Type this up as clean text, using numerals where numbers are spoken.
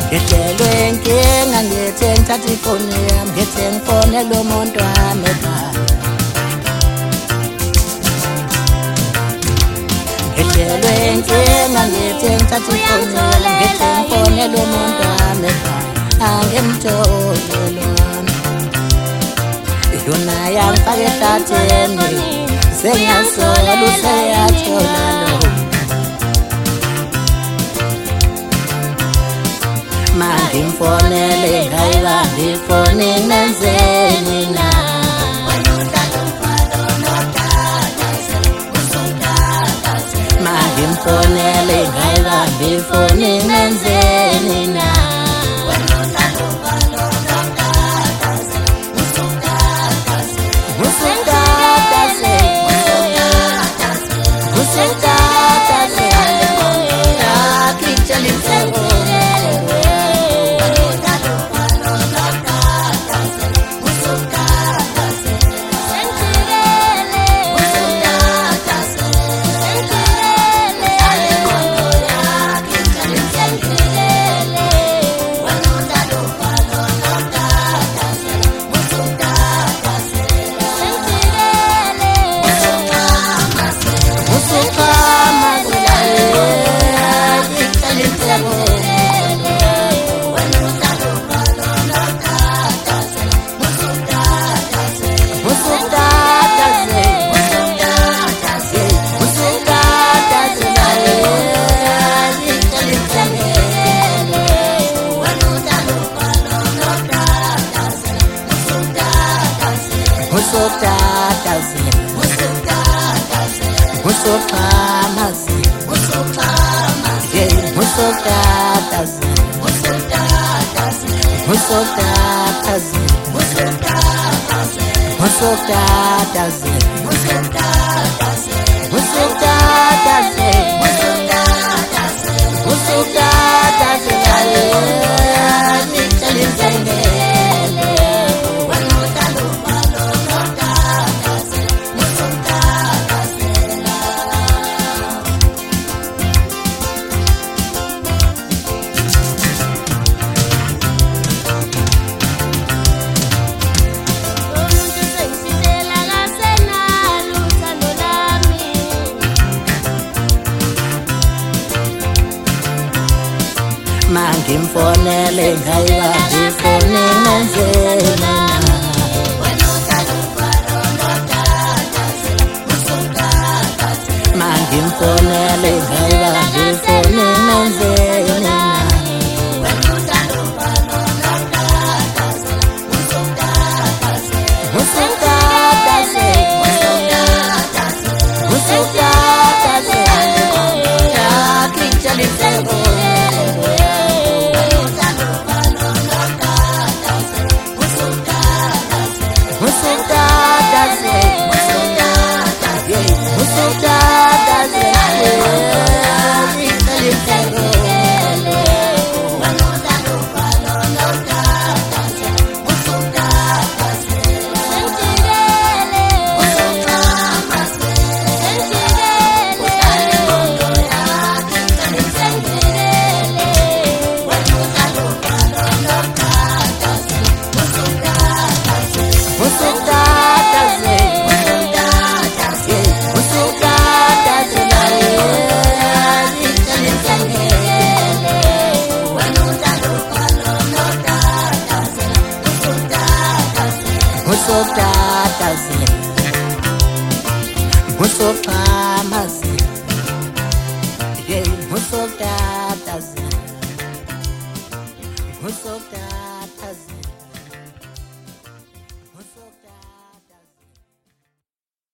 ngehlelwe inkinga ngithi ngithatha ifoni yami ngithi ngifonele umuntu wami ekhaya ngehlelwe inkinga ngithi ngithatha ifoni yami ngithi ngifonele umuntu wami ekhaya angimthole lona yona yangifaka ehlathini sengiyasola useyathola lo mangimfonele ngayibambi ifoni nenzeni na mangimfonele ngayibambi ifoni nenzeni na mangimfonele ngayibambi ifoni nenzeni na mangimfonele ngayibambi ifoni nenzeni na What's up,